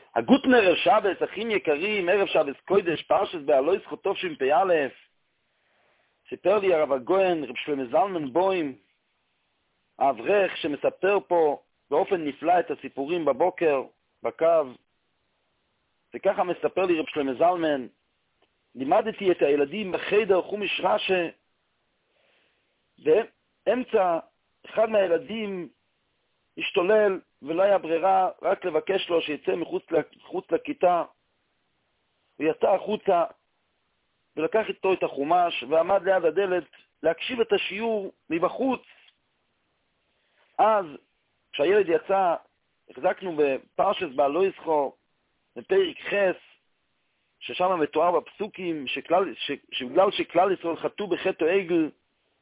הגוטן ערב שבס, אחים יקרים, ערב שבס קוידש, פרשת בעלויס חוטוף שמפ"א, סיפר לי הרב הגויין, רב שלמה זלמן בוים, האברך שמספר פה באופן נפלא את הסיפורים בבוקר, בקו, וככה מספר לי רב שלמה זלמן, לימדתי את הילדים בחדר חומש רש"י, ואמצע אחד מהילדים השתולל ולא היה ברירה רק לבקש לו שיצא מחוץ לכיתה. הוא יצא החוצה ולקח איתו את החומש ועמד ליד הדלת להקשיב את השיעור מבחוץ. אז כשהילד יצא, החזקנו בפרשת בעלויס חו, בפרק חס, ששם מתואר בפסוקים שבגלל שכלל ישראל חטאו בחטא העגל,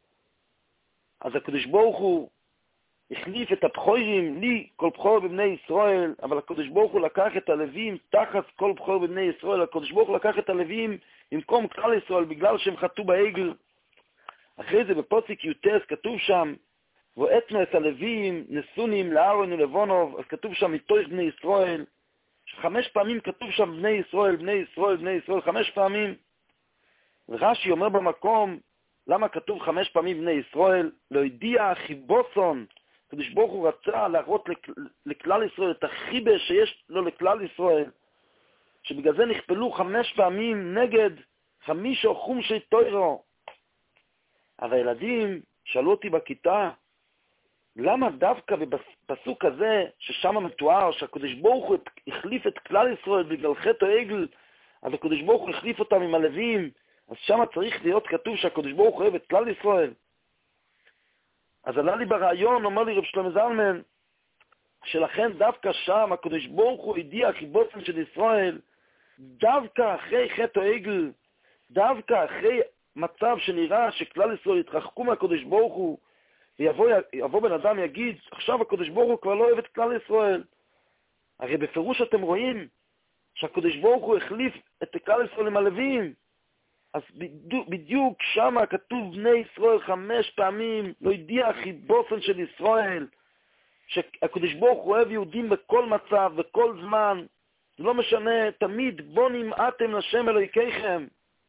אז הקדוש ברוך הוא החליף את הבכורים, לי כל בכור בבני ישראל, אבל הקדוש ברוך הוא לקח את הלווים תחת כל בכור בבני ישראל. הקדוש ברוך הוא לקח את הלווים במקום כלל ישראל בגלל שהם חטאו בעגל. אחרי זה בפוסק יוטס כתוב שם, ואתנו את הלווים נסונים לאהרון ולבונוב, אז כתוב שם מתוך בני ישראל, 5 פעמים כתוב שם בני ישראל, בני ישראל, בני ישראל, 5 פעמים. ורש"י אומר במקום, למה כתוב 5 פעמים בני ישראל? לא הודיע חיבוסון, הקדוש ברוך הוא רצה להראות לכלל ישראל את החיבה שיש לו לכלל ישראל, שבגלל זה נכפלו 5 פעמים נגד 5 חומשי תוירו. אבל הילדים שאלו אותי בכיתה, למה דווקא בפסוק הזה, ששם מתואר שהקדוש ברוך הוא החליף את כלל ישראל בגלל חטא העגל, אז הקדוש ברוך הוא החליף אותם עם הלווים, אז שם צריך להיות כתוב שהקדוש ברוך הוא אוהב את כלל ישראל. אז עלה לי ברעיון, אומר לי רב שלמה זלמן, שלכן דווקא שם הקדוש ברוך הוא הדיע חיבוסם של ישראל, דווקא אחרי חטא העגל, דווקא אחרי מצב שנראה שכלל ישראל יתרחקו מהקדוש ברוך הוא, ויבוא בן אדם יגיד, עכשיו הקדוש ברוך הוא כבר לא אוהב את כלל ישראל. הרי בפירוש אתם רואים שהקדוש ברוך הוא החליף את כלל ישראל עם הלווים. אז בדיוק שם כתוב בני ישראל 5 פעמים, לא הדיע חיבוסן של ישראל, שהקדוש ברוך הוא אוהב יהודים בכל מצב, בכל זמן, זה לא משנה, תמיד בו נמעתם לשם אלוהיכיכם.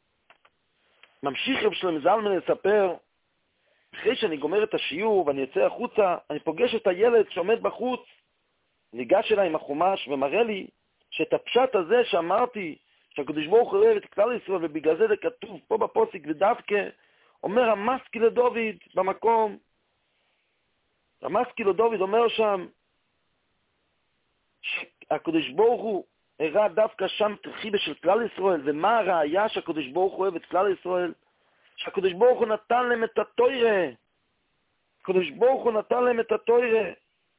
ממשיך רב שלמה זלמן לספר, אחרי שאני גומר את השיעור ואני יוצא החוצה, אני פוגש את הילד שעומד בחוץ, ניגש אליי עם החומש ומראה לי שאת הפשט הזה שאמרתי, שהקדוש ברוך הוא אוהב את כלל ישראל, ובגלל זה כתוב פה בפוסק ודווקא, אומר המסקי לדוד במקום, המסקי לדוד אומר שם, שהקדוש ברוך הוא הראה דווקא שם תחיבה של כלל ישראל, ומה הראיה שהקדוש ברוך הוא אוהב את כלל ישראל? שהקדוש ברוך הוא נתן להם את התורה. הקדוש ברוך הוא נתן להם את התורה.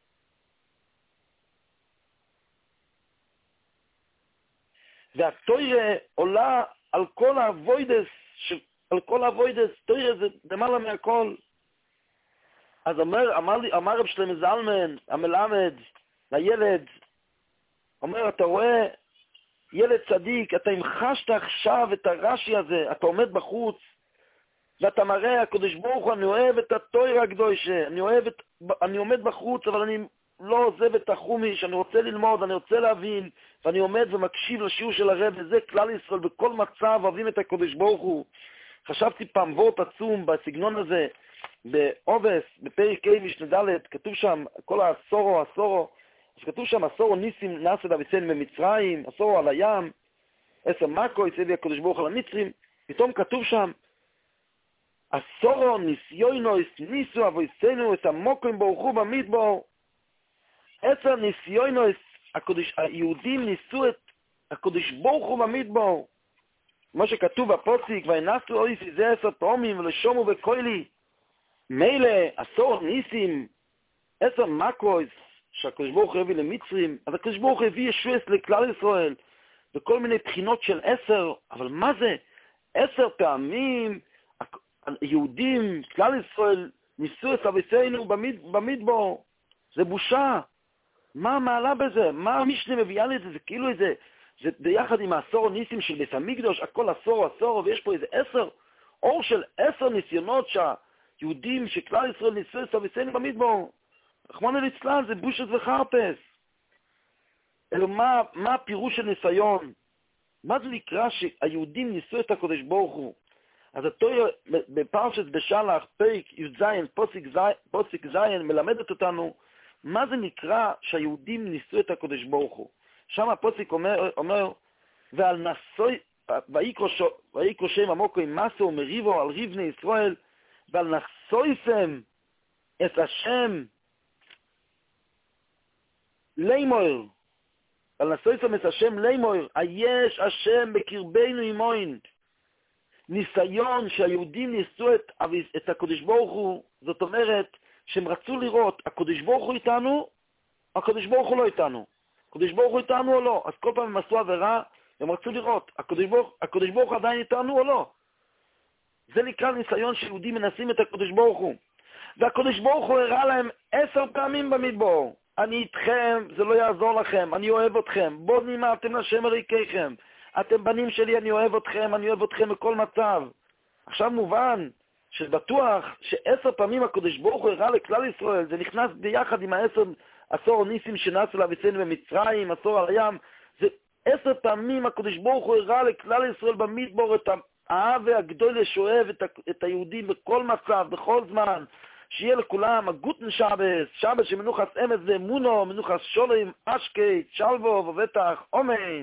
והתורה עולה על כל הווידס, על כל הווידס, תורה זה למעלה מהכל. אז אמר רב שלמה זלמן, המלמד, לילד, אומר, אתה רואה, ילד צדיק, אתה המחשת עכשיו את הרש"י הזה, אתה עומד בחוץ, ואתה מראה, הקדוש ברוך הוא, אני אוהב את התורה הקדושה, אני עומד בחוץ, אבל אני לא עוזב את החומיש, אני רוצה ללמוד, אני רוצה להבין, ואני עומד ומקשיב לשיעור של הרב, וזה כלל ישראל, בכל מצב אוהבים את הקדוש ברוך הוא. חשבתי פעם וורט עצום בסגנון הזה, בעובס, בפרק ה' משנה ד', כתוב שם, כל העשורו, אז כתוב שם, עשורו ניסים נעשה דוד במצרים, עשורו על הים, 10 מקו, יצא הקדוש ברוך על המצרים, פתאום כתוב שם, עשורו ניסיונו ניסו אבויסנו את המוקרים ברוך הוא במדבר. 10 ניסיונו, היהודים ניסו את הקדוש ברוך הוא במדבר. כמו שכתוב בפוסק, וינסו אויסי זה 10 פעמים ולשומו בקולי. מילא 10 ניסים, 10 מקרויס, שהקדוש ברוך הוא הביא למצרים, אז הקדוש ברוך הוא הביא ישועס לכלל ישראל, בכל מיני בחינות של 10, אבל מה זה? 10 פעמים, יהודים, כלל ישראל, ניסו את אבותינו במדבר. זה בושה. מה המעלה בזה? מה המשנה מביאה לזה? זה כאילו איזה, זה ביחד עם 10 ניסים של בית המקדש, הכל 10, ויש פה איזה 10, אור של 10 ניסיונות שהיהודים, שכלל ישראל ניסו את אבותינו במדבר. רחמנא ליצלן, זה בושת וחרפס. אלא מה הפירוש של ניסיון? מה זה נקרא שהיהודים ניסו את הקדוש ברוך הוא? אז התורה בפרשת בשלח, פרק י"ז, פסוק ז', מלמדת אותנו מה זה נקרא שהיהודים ניסו את הקדוש ברוך הוא. שם הפסוק אומר ועל נשוי, ויקרא שם עמוקו עם מסו ומריבו על ריב בני ישראל, ועל נשאויסם את השם לימור, על נשאויסם את השם לימור, היש השם בקרבנו עמוין. ניסיון שהיהודים ניסו את הקדוש ברוך הוא, זאת אומרת שהם רצו לראות, הקדוש ברוך הוא איתנו, הקדוש ברוך הוא לא איתנו. הקדוש ברוך הוא איתנו או לא? אז כל פעם הם עשו עבירה, הם רצו לראות, הקדוש ברוך הוא עדיין איתנו או לא? זה נקרא ניסיון שיהודים מנסים את הקדוש ברוך הוא. והקדוש ברוך הוא הראה להם 10 פעמים במדבר, אני איתכם, זה לא יעזור לכם, אני אוהב אתכם, בואו נמאתם לשם אלוהיכם, אתם בנים שלי, אני אוהב אתכם בכל מצב. עכשיו מובן שבטוח ש10 פעמים הקדוש ברוך הוא הראה לכלל ישראל, זה נכנס ביחד עם 10 ניסים שנעשו לאביסינו במצרים, 10 על הים, זה 10 פעמים הקדוש ברוך הוא הראה לכלל ישראל במדבר את האהבה הגדולה שאוהב את היהודים בכל מצב, בכל זמן, שיהיה לכולם הגוטן שבת שמנוחס אמס ואמונו, מנוחס שולם, אשקי, שלבו ובטח, אמן.